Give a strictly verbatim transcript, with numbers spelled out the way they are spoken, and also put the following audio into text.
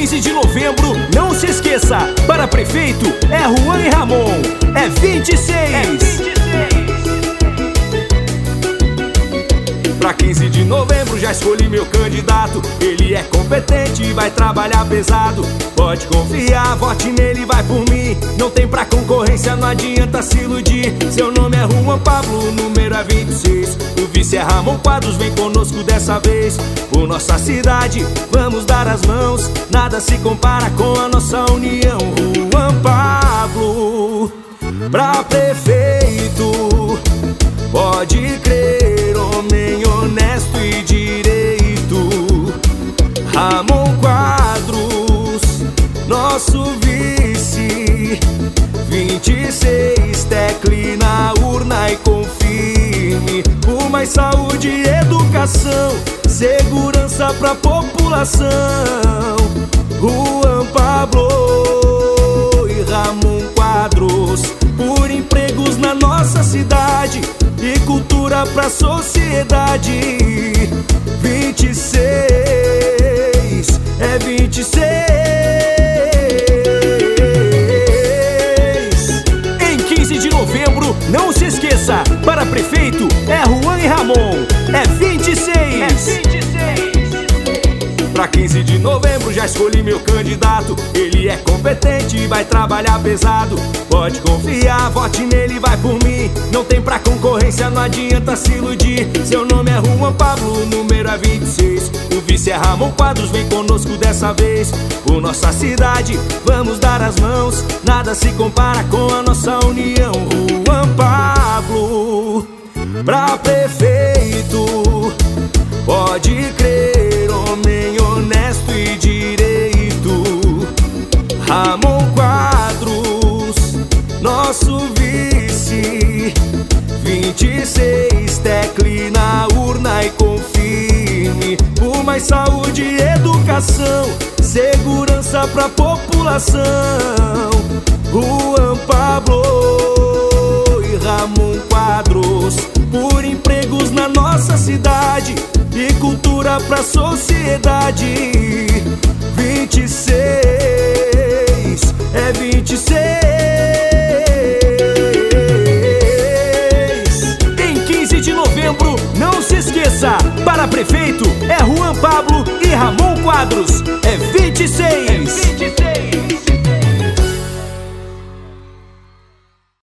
quinze de novembro, não se esqueça, para prefeito é Juan e Ramon, é vinte e seis. É vinte e seis. Pra quinze de novembro já escolhi meu candidato. Ele é competente e vai trabalhar pesado. Pode confiar, vote nele, vai por mim. Não tem pra concorrência, não adianta se iludir. Seu nome é Juan Pablo, o número é vinte e seis. O vice é Ramon Quadros, vem conosco dessa vez. Por nossa cidade, vamos dar as mãos. Nada se compara com a nossa união. Juan Pablo, pra prefeito, pode crer, homem honesto e direito. Ramon Quadros, nosso vice, vinte e seis, tecle na urna e confirme. Por mais saúde e educação, segurança pra população. Juan Pablo e Ramon Quadros, por empregos na nossa cidade e cultura pra sociedade. Vinte e seis, é vinte e seis. Em quinze de novembro, não se esqueça, para prefeito é Juan e Ramon, é vinte e seis. É vinte e seis. Pra quinze de novembro já escolhi meu candidato. Ele é competente e vai trabalhar pesado. Pode confiar, vote nele, vai por mim. Não tem pra concorrência, não adianta se iludir. Seu nome é Juan Pablo, o número é vinte e seis. O vice é Ramon Quadros, vem conosco dessa vez. Por nossa cidade, vamos dar as mãos. Nada se compara com a nossa união. Juan Pablo, pra prefeito, pode crer, homem honesto e direito. Ramon Quadros, nosso vice, vinte e seis, tecle na urna e confirme. Por mais saúde e educação, segurança pra população. Juan Pablo e Ramon Quadros, por empregos na nossa cidade e cultura pra sociedade. Vinte e seis, é vinte e seis. Em quinze de novembro, não se esqueça, para prefeito é Juan Pablo e Ramon Quadros, é vinte e seis.